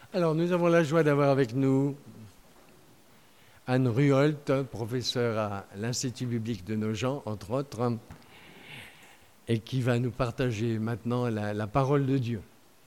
Alors, nous avons la joie d'avoir avec nous Anne Ruolt, professeure à l'Institut biblique de Nogent, entre autres, et qui va nous partager maintenant la parole de Dieu.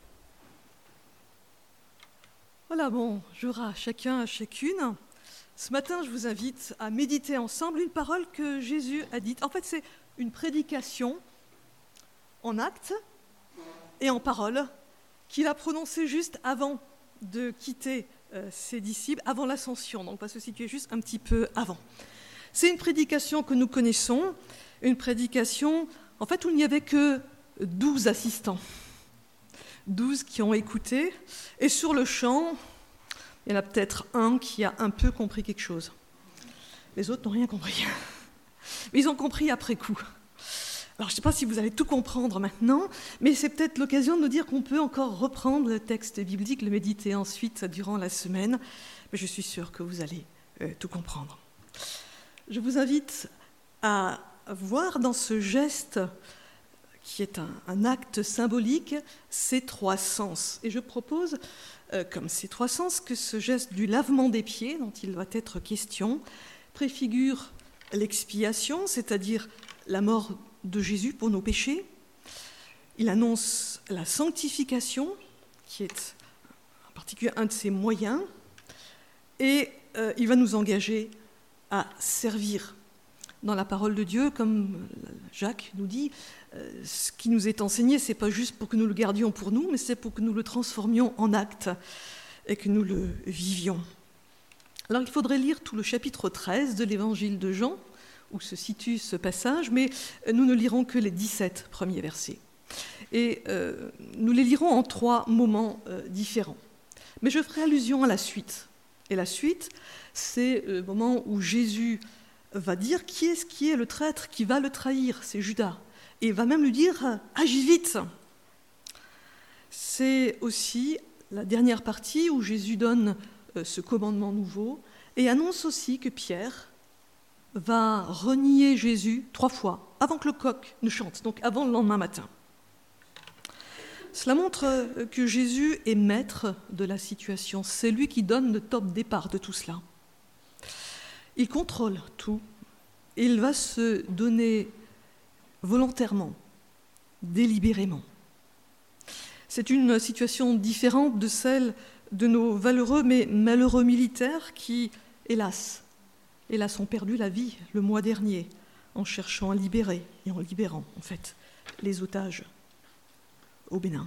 Voilà, bonjour à chacun, à chacune. Ce matin, je vous invite à méditer ensemble une parole que Jésus a dite. En fait, c'est une prédication en actes et en parole qu'il a prononcée juste avant de quitter ses disciples, avant l'ascension. Donc, on va se situer juste un petit peu avant. C'est une prédication que nous connaissons, une prédication, en fait, où il n'y avait que 12 assistants. 12 qui ont écouté, et sur le champ, il y en a peut-être un qui a un peu compris quelque chose. Les autres n'ont rien compris. Mais ils ont compris après coup. Alors, je ne sais pas si vous allez tout comprendre maintenant, mais c'est peut-être l'occasion de nous dire qu'on peut encore reprendre le texte biblique, le méditer ensuite durant la semaine, mais je suis sûre que vous allez tout comprendre. Je vous invite à voir dans ce geste qui est un acte symbolique, ces trois sens. Et je propose, comme ces trois sens, que ce geste du lavement des pieds, dont il va être question, préfigure l'expiation, c'est-à-dire la mort de Jésus pour nos péchés. Il annonce la sanctification, qui est en particulier un de ses moyens, et il va nous engager à servir. Dans la parole de Dieu, comme Jacques nous dit, ce qui nous est enseigné, ce n'est pas juste pour que nous le gardions pour nous, mais c'est pour que nous le transformions en acte et que nous le vivions. Alors il faudrait lire tout le chapitre 13 de l'évangile de Jean, où se situe ce passage, mais nous ne lirons que les 17 premiers versets. Et nous les lirons en 3 moments différents. Mais je ferai allusion à la suite. Et la suite, c'est le moment où Jésus va dire qui est le traître qui va le trahir, c'est Judas. Et il va même lui dire « agis vite ». C'est aussi la dernière partie où Jésus donne ce commandement nouveau et annonce aussi que Pierre va renier Jésus 3 fois avant que le coq ne chante, donc avant le lendemain matin. Cela montre que Jésus est maître de la situation. C'est lui qui donne le top départ de tout cela. Il contrôle tout. Il va se donner volontairement, délibérément. C'est une situation différente de celle de nos valeureux mais malheureux militaires qui, hélas, ont perdu la vie le mois dernier en cherchant à libérer et en libérant, en fait, les otages au Bénin.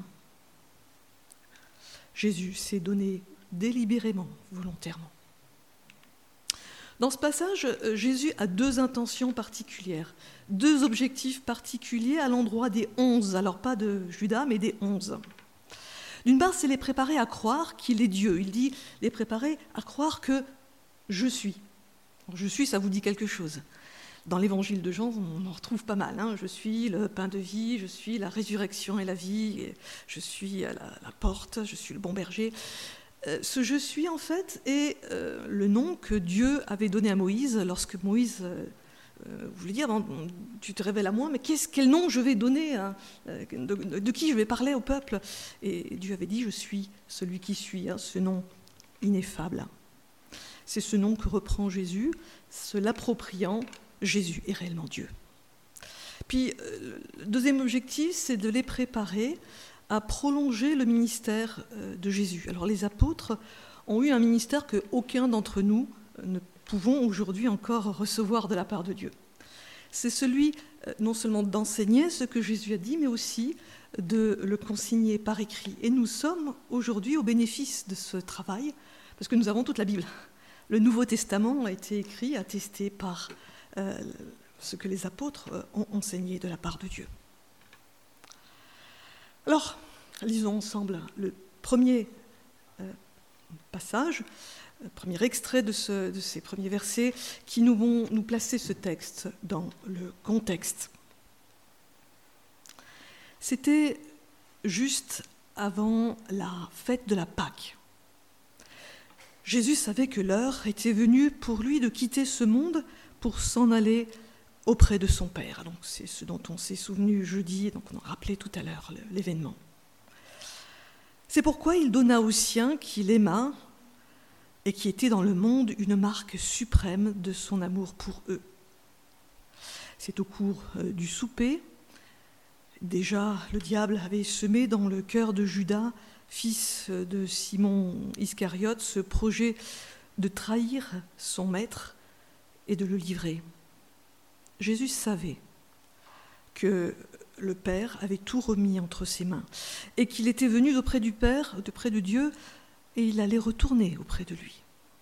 Jésus s'est donné délibérément, volontairement. Dans ce passage, Jésus a 2 intentions particulières, 2 objectifs particuliers à l'endroit des 11, alors pas de Judas, mais des 11. D'une part, c'est les préparer à croire qu'il est Dieu. Il dit les préparer à croire que je suis. Je suis, ça vous dit quelque chose. Dans l'évangile de Jean, on en retrouve pas mal. Je suis le pain de vie, je suis la résurrection et la vie, je suis à la porte, je suis le bon berger. Ce « je suis » en fait est le nom que Dieu avait donné à Moïse lorsque Moïse voulait dire « tu te révèles à moi, mais quel nom je vais donner de qui je vais parler au peuple ?» Et Dieu avait dit « je suis celui qui suis », ce nom ineffable. C'est ce nom que reprend Jésus, se l'appropriant, Jésus est réellement Dieu. Puis le deuxième objectif, c'est de les préparer à prolonger le ministère de Jésus. Alors les apôtres ont eu un ministère qu'aucun d'entre nous ne pouvons aujourd'hui encore recevoir de la part de Dieu. C'est celui non seulement d'enseigner ce que Jésus a dit, mais aussi de le consigner par écrit. Et nous sommes aujourd'hui au bénéfice de ce travail, parce que nous avons toute la Bible. Le Nouveau Testament a été écrit, attesté par ce que les apôtres ont enseigné de la part de Dieu. Alors, lisons ensemble le premier passage, le premier extrait de ces premiers versets qui nous vont nous placer ce texte dans le contexte. C'était juste avant la fête de la Pâque. Jésus savait que l'heure était venue pour lui de quitter ce monde pour s'en aller auprès de son Père. Donc, c'est ce dont on s'est souvenu jeudi, donc on a rappelé tout à l'heure l'événement. C'est pourquoi il donna aux siens qu'il aima et qui était dans le monde une marque suprême de son amour pour eux. C'est au cours du souper, déjà le diable avait semé dans le cœur de Judas, fils de Simon Iscariote, ce projet de trahir son maître et de le livrer. Jésus savait que le Père avait tout remis entre ses mains et qu'il était venu d'auprès du Père, d'auprès de Dieu, et il allait retourner auprès de lui.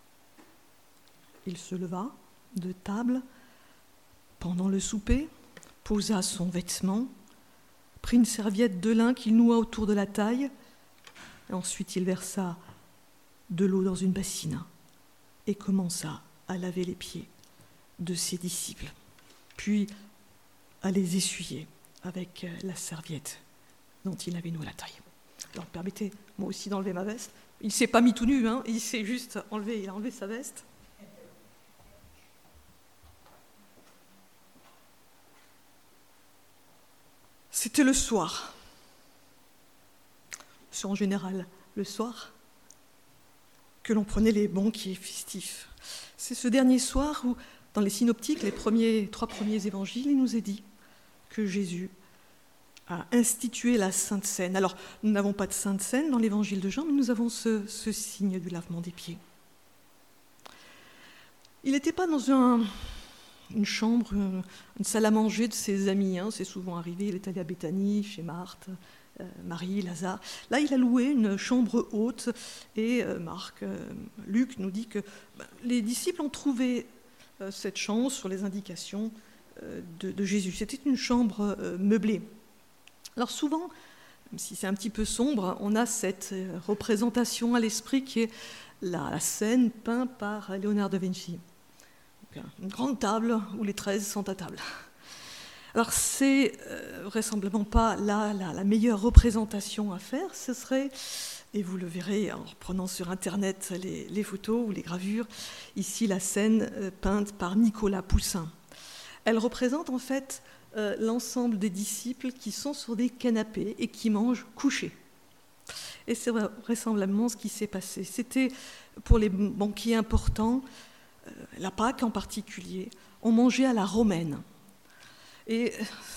Il se leva de table pendant le souper, posa son vêtement, prit une serviette de lin qu'il noua autour de la taille, et ensuite il versa de l'eau dans une bassine et commença à laver les pieds de ses disciples, puis à les essuyer avec la serviette dont il avait noué la taille. Alors permettez-moi aussi d'enlever ma veste. Il ne s'est pas mis tout nu, hein, il s'est juste enlevé, il a enlevé sa veste. C'était le soir. C'est en général le soir que l'on prenait les banquets festifs. C'est ce dernier soir où, dans les synoptiques, les trois premiers évangiles, il nous est dit que Jésus a institué la Sainte Seine. Alors, nous n'avons pas de Sainte Seine dans l'évangile de Jean, mais nous avons ce signe du lavement des pieds. Il n'était pas dans une chambre, une salle à manger de ses amis. Hein. C'est souvent arrivé, il est allé à Béthanie, chez Marthe, Marie, Lazare. Là, il a loué une chambre haute et Luc nous dit que les disciples ont trouvé cette chambre sur les indications de Jésus. C'était une chambre meublée. Alors souvent, même si c'est un petit peu sombre, on a cette représentation à l'esprit qui est la scène peinte par Léonard da Vinci. Donc, une grande table où les 13 sont à table. Alors c'est vraisemblablement pas la meilleure représentation à faire, ce serait, et vous le verrez en reprenant sur internet les photos ou les gravures, ici la scène peinte par Nicolas Poussin. Elle représente en fait l'ensemble des disciples qui sont sur des canapés et qui mangent couchés. Et c'est vraisemblablement ce qui s'est passé. C'était pour les banquiers importants, la Pâque en particulier, on mangeait à la romaine. Et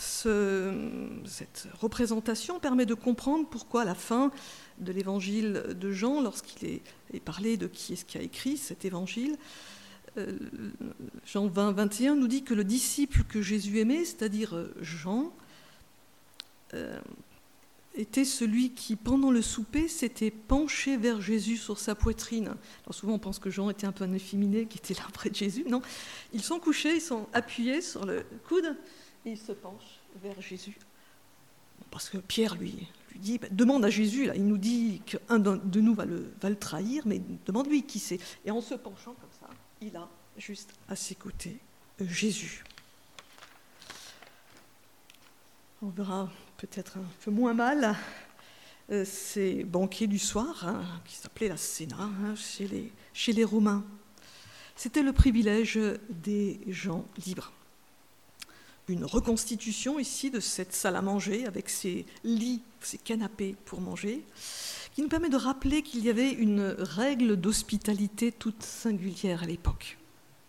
cette représentation permet de comprendre pourquoi à la fin de l'évangile de Jean, lorsqu'il est parlé de qui est-ce qui a écrit cet évangile, Jean 20, 21 nous dit que le disciple que Jésus aimait, c'est-à-dire Jean, était celui qui, pendant le souper, s'était penché vers Jésus sur sa poitrine. Alors souvent, on pense que Jean était un peu un efféminé, qui était là près de Jésus. Non, ils sont couchés, ils sont appuyés sur le coude, et ils se penchent vers Jésus. Parce que Pierre lui dit, demande à Jésus, là, il nous dit qu'un de nous va le trahir, mais demande-lui qui c'est. Et en se penchant comme ça, il a juste à ses côtés Jésus. On verra peut-être un peu moins mal ces banquets du soir, qui s'appelaient la Cena, chez les Romains. C'était le privilège des gens libres. Une reconstitution ici de cette salle à manger avec ses lits, ses canapés pour manger, qui nous permet de rappeler qu'il y avait une règle d'hospitalité toute singulière à l'époque.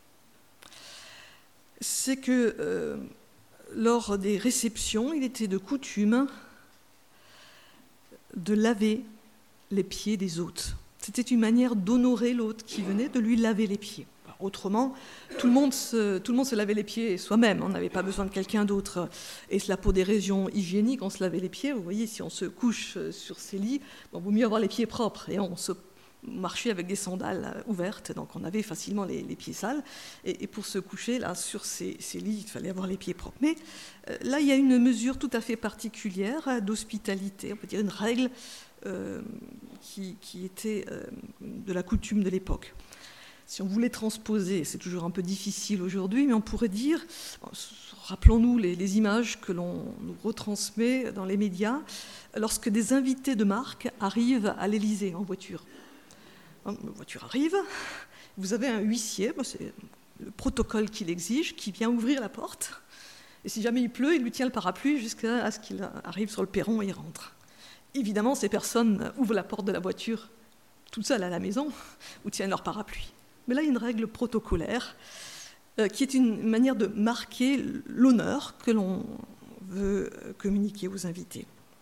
C'est que lors des réceptions, il était de coutume de laver les pieds des hôtes. C'était une manière d'honorer l'hôte qui venait, de lui laver les pieds. Autrement, tout le monde se lavait les pieds soi-même, on n'avait pas besoin de quelqu'un d'autre. Et cela pour des raisons hygiéniques, on se lavait les pieds. Vous voyez, si on se couche sur ses lits, il vaut mieux avoir les pieds propres. Et on se marchait avec des sandales ouvertes, donc on avait facilement les pieds sales. Et pour se coucher là sur ces lits, il fallait avoir les pieds propres. Mais là, il y a une mesure tout à fait particulière d'hospitalité, on peut dire une règle qui était de la coutume de l'époque. Si on voulait transposer, c'est toujours un peu difficile aujourd'hui, mais on pourrait dire, rappelons-nous les images que l'on nous retransmet dans les médias, lorsque des invités de marque arrivent à l'Élysée en voiture. La voiture arrive, vous avez un huissier, c'est le protocole qu'il exige, qui vient ouvrir la porte, et si jamais il pleut, il lui tient le parapluie jusqu'à ce qu'il arrive sur le perron et il rentre. évidemment, ces personnes ouvrent la porte de la voiture toutes seules à la maison ou tiennent leur parapluie. Mais là, il y a une règle protocolaire qui est une manière de marquer l'honneur que l'on veut communiquer aux invités.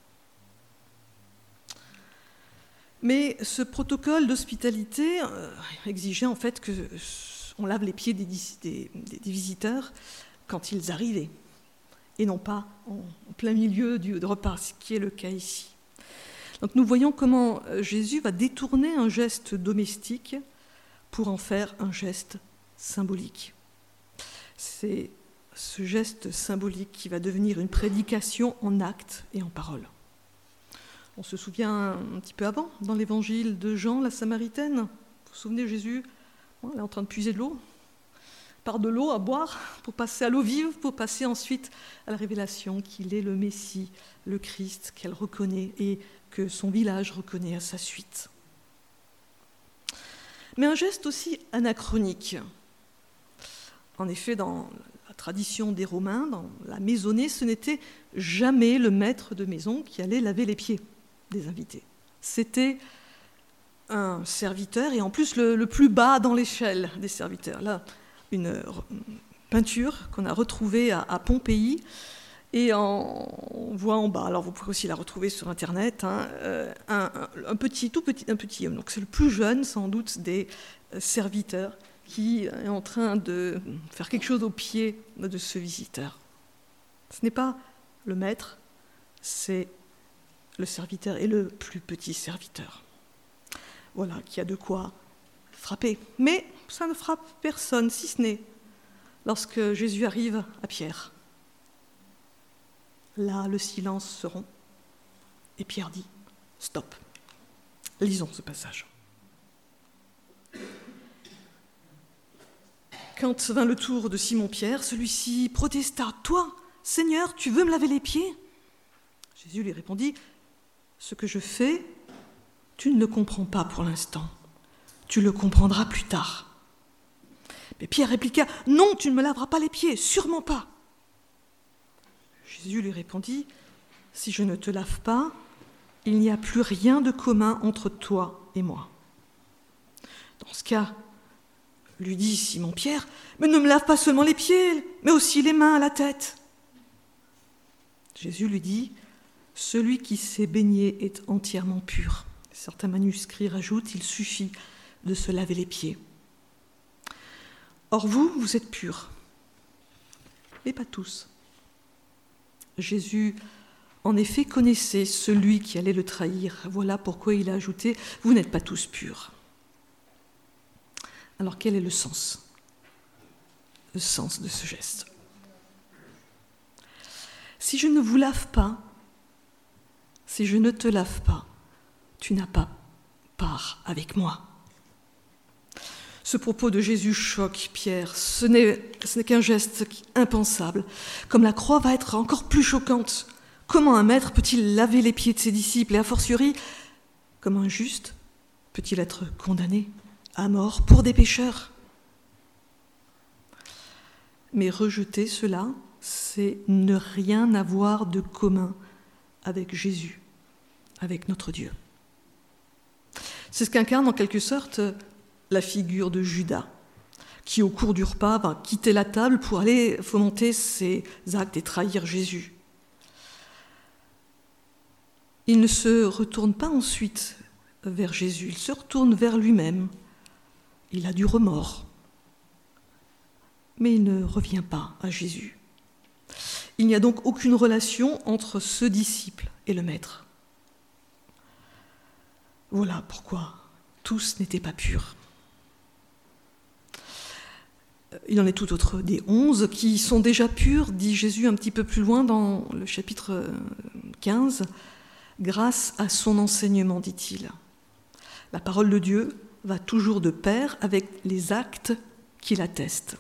Mais ce protocole d'hospitalité exigeait en fait qu'on lave les pieds des visiteurs quand ils arrivaient, et non pas en plein milieu du repas, ce qui est le cas ici. Donc nous voyons comment Jésus va détourner un geste domestique pour en faire un geste symbolique. C'est ce geste symbolique qui va devenir une prédication en actes et en paroles. On se souvient un petit peu avant, dans l'évangile de Jean, la Samaritaine. Vous vous souvenez, Jésus, elle est en train de puiser de l'eau, part de l'eau à boire pour passer à l'eau vive, pour passer ensuite à la révélation qu'il est le Messie, le Christ, qu'elle reconnaît et que son village reconnaît à sa suite. Mais un geste aussi anachronique. En effet, dans la tradition des Romains, dans la maisonnée, ce n'était jamais le maître de maison qui allait laver les pieds des invités. C'était un serviteur, et en plus le plus bas dans l'échelle des serviteurs. Là, une peinture qu'on a retrouvée à Pompéi, et on voit en bas, alors vous pouvez aussi la retrouver sur Internet, un petit homme. Donc c'est le plus jeune, sans doute, des serviteurs qui est en train de faire quelque chose au pied de ce visiteur. Ce n'est pas le maître, c'est le serviteur et le plus petit serviteur. Voilà, qui a de quoi frapper. Mais ça ne frappe personne, si ce n'est lorsque Jésus arrive à Pierre. Là, le silence se rompt, et Pierre dit « Stop ». Lisons ce passage. Quand vint le tour de Simon-Pierre, celui-ci protesta « Toi, Seigneur, tu veux me laver les pieds ?» Jésus lui répondit « Ce que je fais, tu ne le comprends pas pour l'instant. Tu le comprendras plus tard. » Mais Pierre répliqua « Non, tu ne me laveras pas les pieds, sûrement pas. » Jésus lui répondit « Si je ne te lave pas, il n'y a plus rien de commun entre toi et moi. » Dans ce cas, lui dit Simon-Pierre, « Mais ne me lave pas seulement les pieds, mais aussi les mains, la tête. » Jésus lui dit, « Celui qui s'est baigné est entièrement pur. » Certains manuscrits rajoutent, « Il suffit de se laver les pieds. » Or vous, vous êtes purs, mais pas tous. Jésus, en effet, connaissait celui qui allait le trahir. Voilà pourquoi il a ajouté, « Vous n'êtes pas tous purs. » Alors quel est le sens de ce geste? Si je ne vous lave pas, si je ne te lave pas, tu n'as pas part avec moi. Ce propos de Jésus choque Pierre. Ce n'est qu'un geste impensable. Comme la croix va être encore plus choquante. Comment un maître peut-il laver les pieds de ses disciples? Et a fortiori, comment un juste peut-il être condamné à mort pour des pécheurs? Mais rejeter cela, c'est ne rien avoir de commun avec Jésus, avec notre Dieu. C'est ce qu'incarne en quelque sorte la figure de Judas, qui au cours du repas va quitter la table pour aller fomenter ses actes et trahir Jésus. Il ne se retourne pas ensuite vers Jésus, il se retourne vers lui-même. Il a du remords, mais il ne revient pas à Jésus. Il n'y a donc aucune relation entre ce disciple et le maître. Voilà pourquoi tous n'étaient pas purs. Il en est tout autre des 11 qui sont déjà purs, dit Jésus un petit peu plus loin dans le chapitre 15, grâce à son enseignement, dit-il. La parole de Dieu va toujours de pair avec les actes qui l'attestent.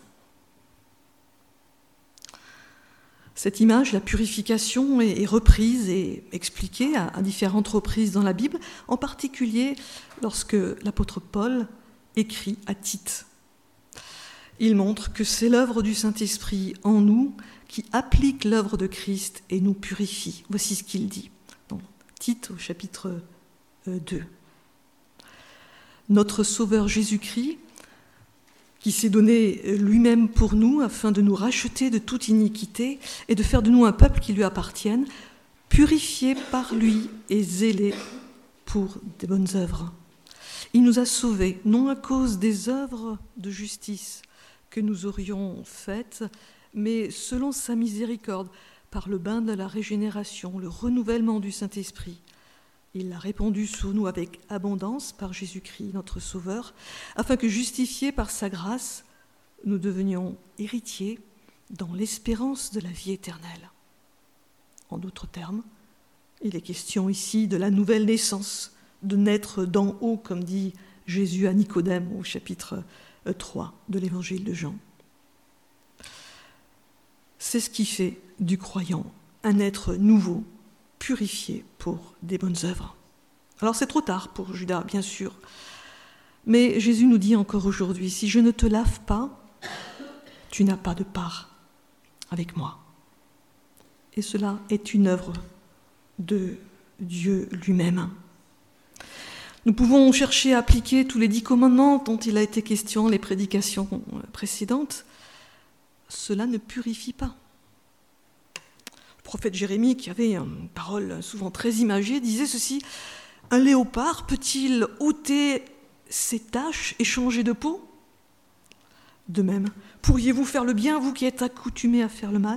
Cette image, la purification, est reprise et expliquée à différentes reprises dans la Bible, en particulier lorsque l'apôtre Paul écrit à Tite. Il montre que c'est l'œuvre du Saint-Esprit en nous qui applique l'œuvre de Christ et nous purifie. Voici ce qu'il dit. Dans Tite au chapitre 2. Notre Sauveur Jésus-Christ, qui s'est donné lui-même pour nous afin de nous racheter de toute iniquité et de faire de nous un peuple qui lui appartienne, purifié par lui et zélé pour des bonnes œuvres. Il nous a sauvés, non à cause des œuvres de justice que nous aurions faites, mais selon sa miséricorde, par le bain de la régénération, le renouvellement du Saint-Esprit. Il l'a répandu sur nous avec abondance par Jésus-Christ, notre Sauveur, afin que, justifiés par sa grâce, nous devenions héritiers dans l'espérance de la vie éternelle. En d'autres termes, il est question ici de la nouvelle naissance, de naître d'en haut, comme dit Jésus à Nicodème au chapitre 3 de l'Évangile de Jean. C'est ce qui fait du croyant un être nouveau, purifié pour des bonnes œuvres. Alors c'est trop tard pour Judas, bien sûr, mais Jésus nous dit encore aujourd'hui, si je ne te lave pas, tu n'as pas de part avec moi. Et cela est une œuvre de Dieu lui-même. Nous pouvons chercher à appliquer tous les 10 commandements dont il a été question les prédications précédentes. Cela ne purifie pas. Le prophète Jérémie, qui avait une parole souvent très imagée, disait ceci: « Un léopard peut-il ôter ses taches et changer de peau ? De même, pourriez-vous faire le bien, vous qui êtes accoutumés à faire le mal ? »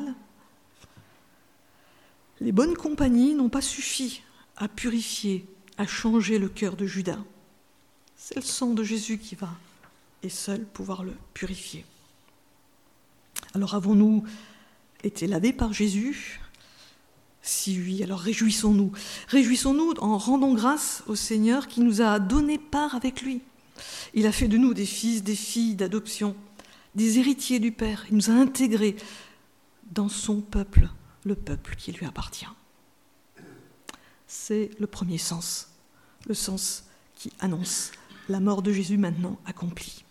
Les bonnes compagnies n'ont pas suffi à purifier, à changer le cœur de Judas. C'est le sang de Jésus qui va, et seul, pouvoir le purifier. Alors avons-nous été lavés par Jésus ? Si oui, alors réjouissons-nous. Réjouissons-nous en rendant grâce au Seigneur qui nous a donné part avec lui. Il a fait de nous des fils, des filles d'adoption, des héritiers du Père. Il nous a intégrés dans son peuple, le peuple qui lui appartient. C'est le premier sens, le sens qui annonce la mort de Jésus maintenant accomplie.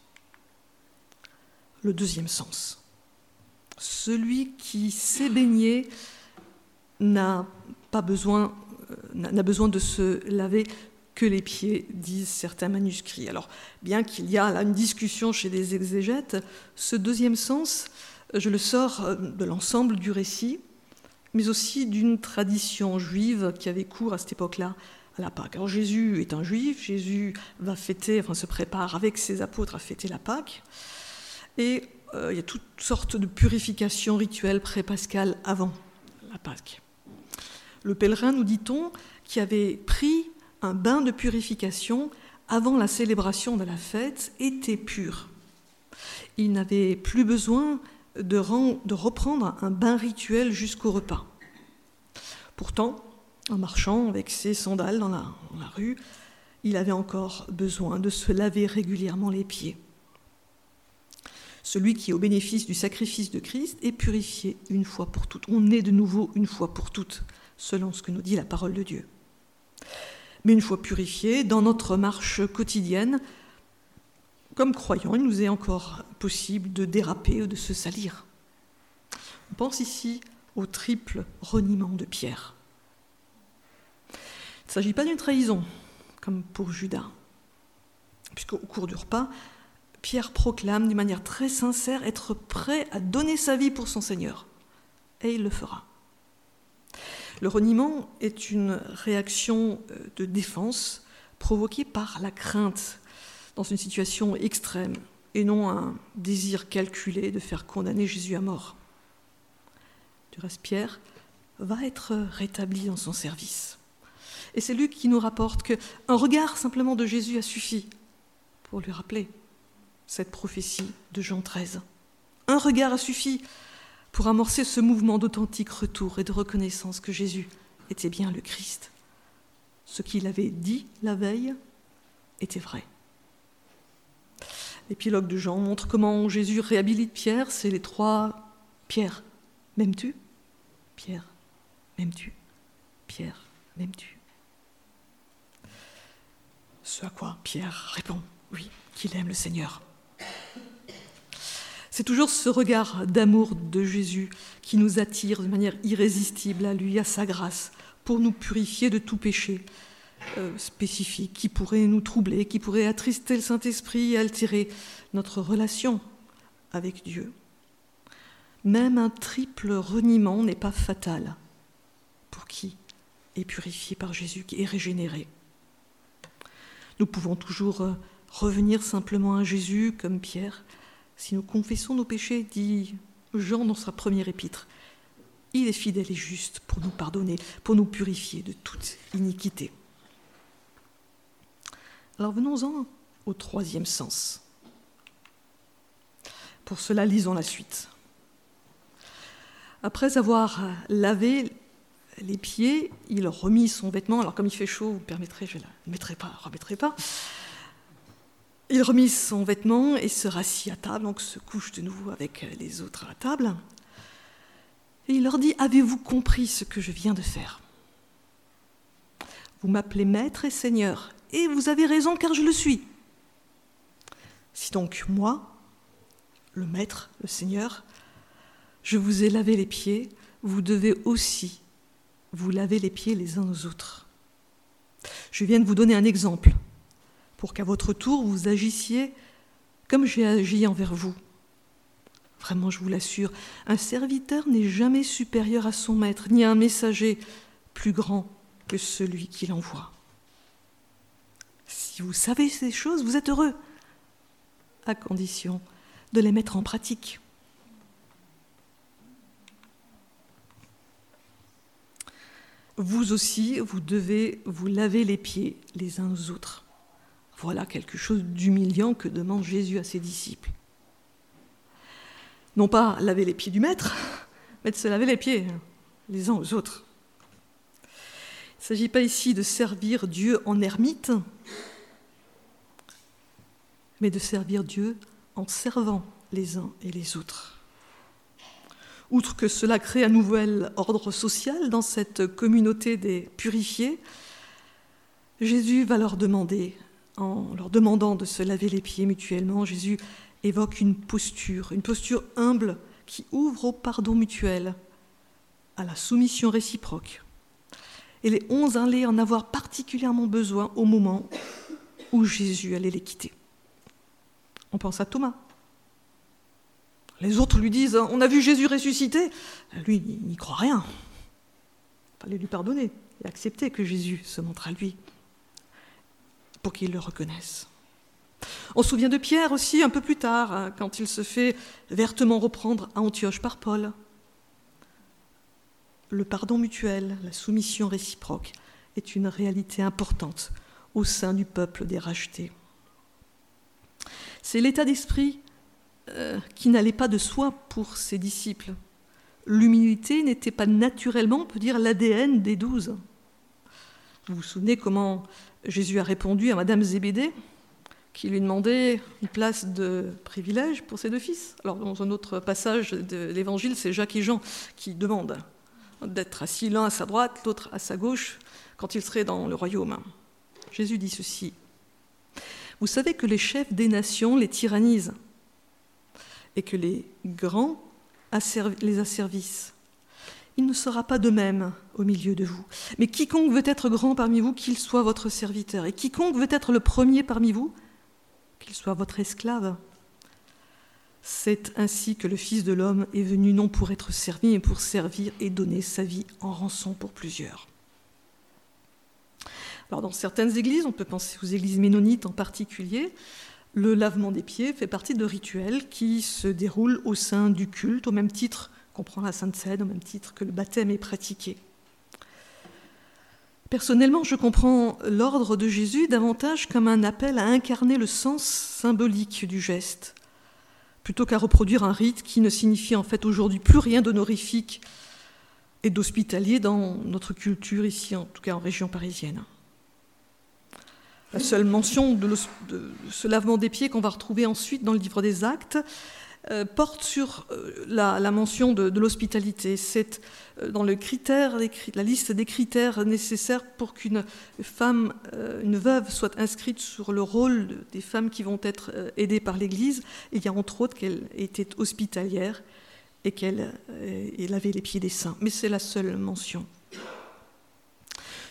Le deuxième sens, celui qui s'est baigné n'a besoin de se laver que les pieds, disent certains manuscrits. Alors, bien qu'il y a là une discussion chez des exégètes, ce deuxième sens, je le sors de l'ensemble du récit, mais aussi d'une tradition juive qui avait cours à cette époque-là, à la Pâque. Alors Jésus est un juif, Jésus va se prépare avec ses apôtres à fêter la Pâque, et il y a toutes sortes de purifications rituelles pré-pascales avant la Pâque. Le pèlerin, nous dit-on, qui avait pris un bain de purification avant la célébration de la fête, était pur. Il n'avait plus besoin de reprendre un bain rituel jusqu'au repas. Pourtant, en marchant avec ses sandales dans la rue, il avait encore besoin de se laver régulièrement les pieds. Celui qui, au bénéfice du sacrifice de Christ, est purifié une fois pour toutes. On est de nouveau une fois pour toutes, selon ce que nous dit la parole de Dieu. Mais une fois purifié, dans notre marche quotidienne, comme croyants, il nous est encore possible de déraper ou de se salir. On pense ici au triple reniement de Pierre. Il ne s'agit pas d'une trahison, comme pour Judas, puisqu'au cours du repas, Pierre proclame d'une manière très sincère être prêt à donner sa vie pour son Seigneur. Et il le fera. Le reniement est une réaction de défense provoquée par la crainte dans une situation extrême et non un désir calculé de faire condamner Jésus à mort. Du reste, Pierre va être rétabli dans son service. Et c'est Luc qui nous rapporte qu'un regard simplement de Jésus a suffi pour lui rappeler cette prophétie de Jean 13. Un regard a suffi pour amorcer ce mouvement d'authentique retour et de reconnaissance que Jésus était bien le Christ. Ce qu'il avait dit la veille était vrai. L'épilogue de Jean montre comment Jésus réhabilite Pierre. C'est les 3 Pierre, m'aimes-tu ? Pierre, m'aimes-tu ? Pierre, m'aimes-tu ? Ce à quoi Pierre répond, oui, qu'il aime le Seigneur. C'est toujours ce regard d'amour de Jésus qui nous attire de manière irrésistible à lui, à sa grâce, pour nous purifier de tout péché spécifique qui pourrait nous troubler, qui pourrait attrister le Saint-Esprit et altérer notre relation avec Dieu. Même un triple reniement n'est pas fatal pour qui est purifié par Jésus, qui est régénéré. Nous pouvons toujours revenir simplement à Jésus comme Pierre. Si nous confessons nos péchés, dit Jean dans sa première épître, il est fidèle et juste pour nous pardonner, pour nous purifier de toute iniquité. Alors venons-en au troisième sens. Pour cela, lisons la suite. Après avoir lavé les pieds, il remit son vêtement. Alors comme il fait chaud, vous permettrez, je ne la remettrai pas. Il remit son vêtement et se rassit à table, donc se couche de nouveau avec les autres à la table. Et il leur dit, avez-vous compris ce que je viens de faire ? Vous m'appelez maître et seigneur, et vous avez raison car je le suis. Si donc moi, le maître, le seigneur, je vous ai lavé les pieds, vous devez aussi vous laver les pieds les uns aux autres. Je viens de vous donner un exemple pour qu'à votre tour vous agissiez comme j'ai agi envers vous. Vraiment, je vous l'assure, un serviteur n'est jamais supérieur à son maître, ni un messager plus grand que celui qui l'envoie. Si vous savez ces choses, vous êtes heureux, à condition de les mettre en pratique. Vous aussi, vous devez vous laver les pieds les uns aux autres. Voilà quelque chose d'humiliant que demande Jésus à ses disciples. Non pas laver les pieds du maître, mais de se laver les pieds les uns aux autres. Il ne s'agit pas ici de servir Dieu en ermite, mais de servir Dieu en servant les uns et les autres. Outre que cela crée un nouvel ordre social dans cette communauté des purifiés, Jésus va leur demander, en leur demandant de se laver les pieds mutuellement, Jésus évoque une posture humble qui ouvre au pardon mutuel, à la soumission réciproque. Et les 11 allaient en avoir particulièrement besoin au moment où Jésus allait les quitter. On pense à Thomas. Les autres lui disent « On a vu Jésus ressusciter ». Lui, il n'y croit rien. Il fallait lui pardonner et accepter que Jésus se montre à lui pour qu'il le reconnaisse. On se souvient de Pierre aussi, un peu plus tard, quand il se fait vertement reprendre à Antioche par Paul. Le pardon mutuel, la soumission réciproque est une réalité importante au sein du peuple des rachetés. C'est l'état d'esprit qui n'allait pas de soi pour ses disciples. L'humilité n'était pas naturellement, on peut dire, l'ADN des 12. Vous vous souvenez comment Jésus a répondu à Madame Zébédée, qui lui demandait une place de privilège pour ses deux fils. Alors dans un autre passage de l'Évangile, c'est Jacques et Jean qui demandent d'être assis l'un à sa droite, l'autre à sa gauche, quand ils seraient dans le royaume. Jésus dit ceci. Vous savez que les chefs des nations les tyrannisent et que les grands les asservissent. Il ne sera pas de même au milieu de vous. Mais quiconque veut être grand parmi vous, qu'il soit votre serviteur. Et quiconque veut être le premier parmi vous, qu'il soit votre esclave. C'est ainsi que le Fils de l'homme est venu non pour être servi, mais pour servir et donner sa vie en rançon pour plusieurs. Alors dans certaines églises, on peut penser aux églises ménonites en particulier, le lavement des pieds fait partie de rituels qui se déroulent au sein du culte, au même titre qu'on prend la Sainte Seine, au même titre que le baptême est pratiqué. Personnellement, je comprends l'ordre de Jésus davantage comme un appel à incarner le sens symbolique du geste, plutôt qu'à reproduire un rite qui ne signifie en fait aujourd'hui plus rien d'honorifique et d'hospitalier dans notre culture ici, en tout cas en région parisienne. La seule mention de ce lavement des pieds qu'on va retrouver ensuite dans le livre des Actes porte sur la mention de l'hospitalité. C'est dans le la liste des critères nécessaires pour qu'une femme, une veuve, soit inscrite sur le rôle des femmes qui vont être aidées par l'Église. Il y a entre autres qu'elle était hospitalière et qu'elle lavait les pieds des saints. Mais c'est la seule mention.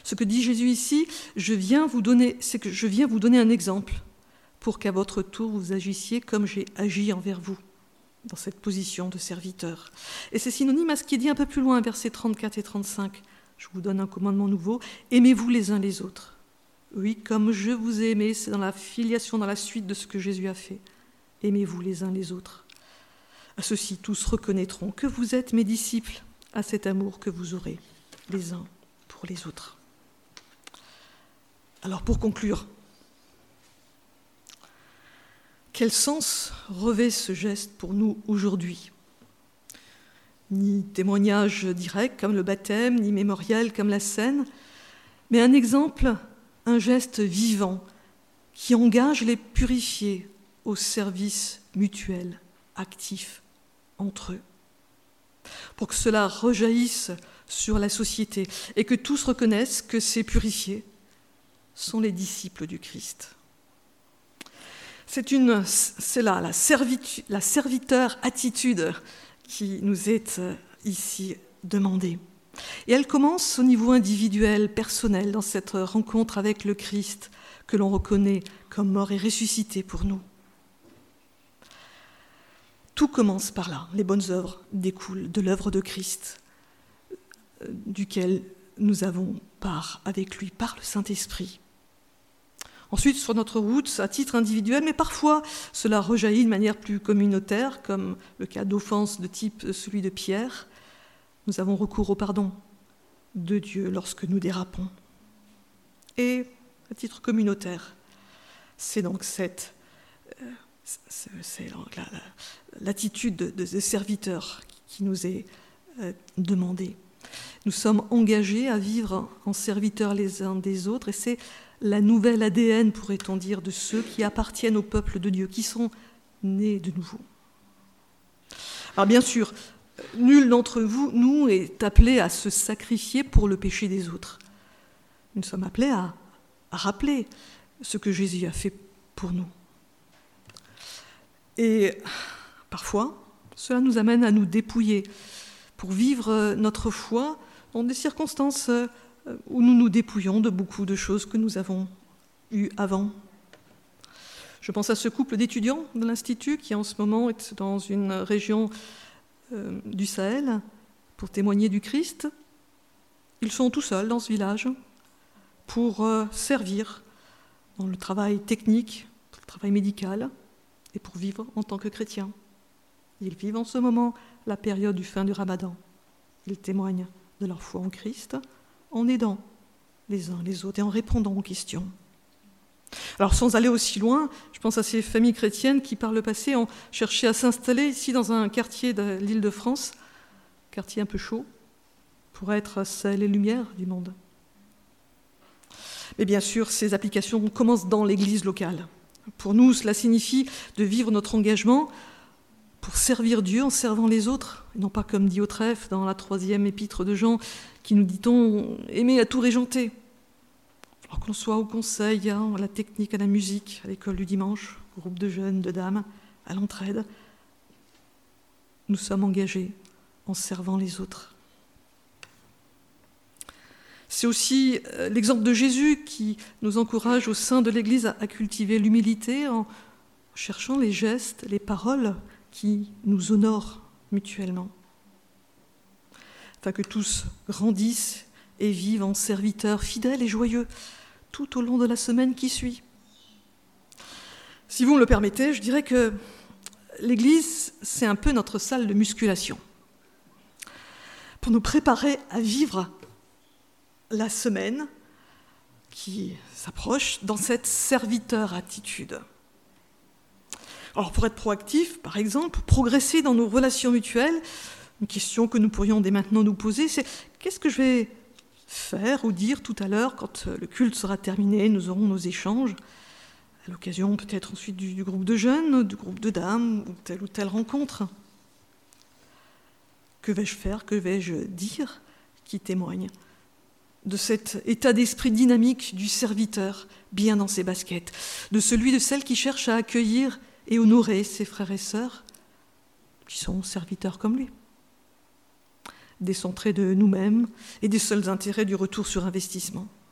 Ce que dit Jésus ici, c'est que je viens vous donner un exemple pour qu'à votre tour vous agissiez comme j'ai agi envers vous, dans cette position de serviteur. Et c'est synonyme à ce qui est dit un peu plus loin, versets 34 et 35. Je vous donne un commandement nouveau, aimez-vous les uns les autres. Oui, comme je vous ai aimé, c'est dans la filiation, dans la suite de ce que Jésus a fait. Aimez-vous les uns les autres. À ceux-ci, tous reconnaîtront que vous êtes mes disciples, à cet amour que vous aurez les uns pour les autres. Alors pour conclure, quel sens revêt ce geste pour nous aujourd'hui ? Ni témoignage direct comme le baptême, ni mémorial comme la scène, mais un exemple, un geste vivant qui engage les purifiés au service mutuel, actif entre eux, pour que cela rejaillisse sur la société et que tous reconnaissent que ces purifiés sont les disciples du Christ. C'est là la serviteur attitude qui nous est ici demandée. Et elle commence au niveau individuel, personnel, dans cette rencontre avec le Christ que l'on reconnaît comme mort et ressuscité pour nous. Tout commence par là. Les bonnes œuvres découlent de l'œuvre de Christ, duquel nous avons part avec lui par le Saint-Esprit. Ensuite, sur notre route, à titre individuel, mais parfois cela rejaillit de manière plus communautaire, comme le cas d'offense de type celui de Pierre. Nous avons recours au pardon de Dieu lorsque nous dérapons. Et à titre communautaire, c'est donc l'attitude de serviteur qui nous est demandée. Nous sommes engagés à vivre en serviteurs les uns des autres, et c'est la nouvelle ADN, pourrait-on dire, de ceux qui appartiennent au peuple de Dieu, qui sont nés de nouveau. Alors bien sûr, nul d'entre nous est appelé à se sacrifier pour le péché des autres. Nous sommes appelés à rappeler ce que Jésus a fait pour nous. Et parfois, cela nous amène à nous dépouiller pour vivre notre foi dans des circonstances où nous nous dépouillons de beaucoup de choses que nous avons eues avant. Je pense à ce couple d'étudiants de l'Institut qui en ce moment est dans une région du Sahel pour témoigner du Christ. Ils sont tout seuls dans ce village pour servir dans le travail technique, le travail médical et pour vivre en tant que chrétiens. Ils vivent en ce moment la période du fin du Ramadan. Ils témoignent de leur foi en Christ en aidant les uns les autres et en répondant aux questions. Alors sans aller aussi loin, je pense à ces familles chrétiennes qui par le passé ont cherché à s'installer ici dans un quartier de l'Île-de-France, quartier un peu chaud, pour être sel et lumière du monde. Mais bien sûr, ces applications commencent dans l'Église locale. Pour nous, cela signifie de vivre notre engagement pour servir Dieu en servant les autres, et non pas comme dit Autreffe dans la 3e épître de Jean, qui nous dit-on aimer à tout régenter. Alors que l'on soit au conseil, à la technique, à la musique, à l'école du dimanche, au groupe de jeunes, de dames, à l'entraide, nous sommes engagés en servant les autres. C'est aussi l'exemple de Jésus qui nous encourage au sein de l'Église à cultiver l'humilité en cherchant les gestes, les paroles qui nous honorent mutuellement, afin que tous grandissent et vivent en serviteurs fidèles et joyeux tout au long de la semaine qui suit. Si vous me le permettez, je dirais que l'Église, c'est un peu notre salle de musculation pour nous préparer à vivre la semaine qui s'approche dans cette serviteur attitude. Alors pour être proactif, par exemple, progresser dans nos relations mutuelles, une question que nous pourrions dès maintenant nous poser, c'est qu'est-ce que je vais faire ou dire tout à l'heure quand le culte sera terminé, nous aurons nos échanges, à l'occasion peut-être ensuite du groupe de jeunes, du groupe de dames, ou telle rencontre. Que vais-je faire, que vais-je dire qui témoigne de cet état d'esprit dynamique du serviteur, bien dans ses baskets, de celui de celle qui cherche à accueillir et honorer ses frères et sœurs, qui sont serviteurs comme lui, décentrés de nous-mêmes et des seuls intérêts du retour sur investissement.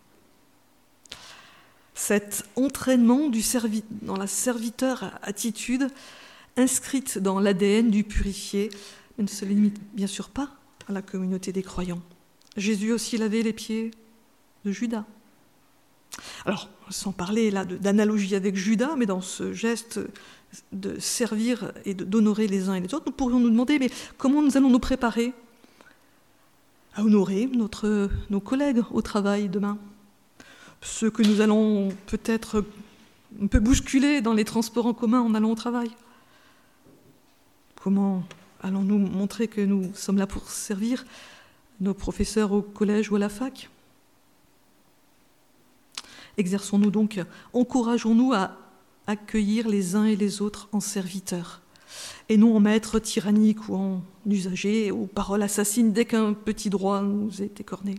Cet entraînement dans la serviteur attitude inscrite dans l'ADN du purifié, mais ne se limite bien sûr pas à la communauté des croyants. Jésus aussi lavait les pieds de Judas. Alors, sans parler là d'analogie avec Judas, mais dans ce geste de servir et d'honorer les uns et les autres, nous pourrions nous demander, mais comment nous allons nous préparer à honorer nos collègues au travail demain ? Ceux que nous allons peut-être un peu bousculer dans les transports en commun en allant au travail. Comment allons-nous montrer que nous sommes là pour servir nos professeurs au collège ou à la fac ? Exerçons-nous donc, encourageons-nous à accueillir les uns et les autres en serviteurs, et non en maîtres tyranniques ou en usagers aux paroles assassines dès qu'un petit droit nous est écorné.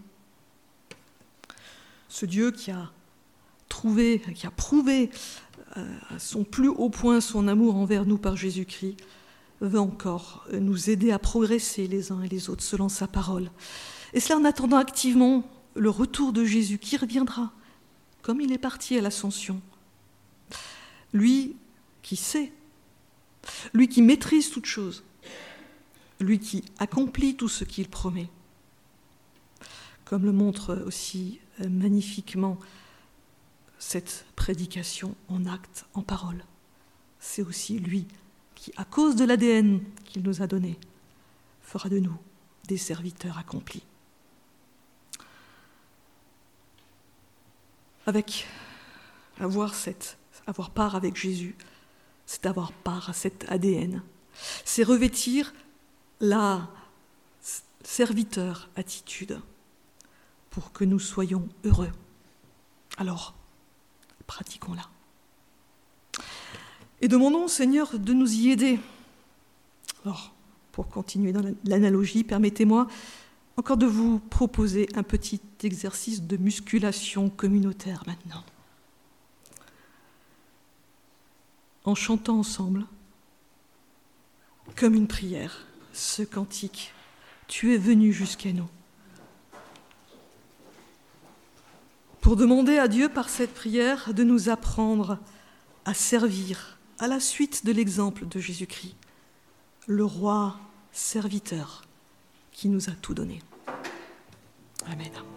Ce Dieu qui a prouvé à son plus haut point son amour envers nous par Jésus-Christ, veut encore nous aider à progresser les uns et les autres selon sa parole. Et cela en attendant activement le retour de Jésus qui reviendra, comme il est parti à l'Ascension. Lui qui sait, lui qui maîtrise toutes choses, lui qui accomplit tout ce qu'il promet. Comme le montre aussi magnifiquement cette prédication en actes, en parole. C'est aussi lui qui, à cause de l'ADN qu'il nous a donné, fera de nous des serviteurs accomplis. Avoir part avec Jésus, c'est avoir part à cet ADN. C'est revêtir la serviteur attitude pour que nous soyons heureux. Alors, pratiquons-la. Et demandons au Seigneur de nous y aider. Alors, pour continuer dans l'analogie, permettez-moi encore de vous proposer un petit exercice de musculation communautaire maintenant. En chantant ensemble, comme une prière, ce cantique, « Tu es venu jusqu'à nous ». Pour demander à Dieu par cette prière de nous apprendre à servir à la suite de l'exemple de Jésus-Christ, le roi serviteur qui nous a tout donné. Amen.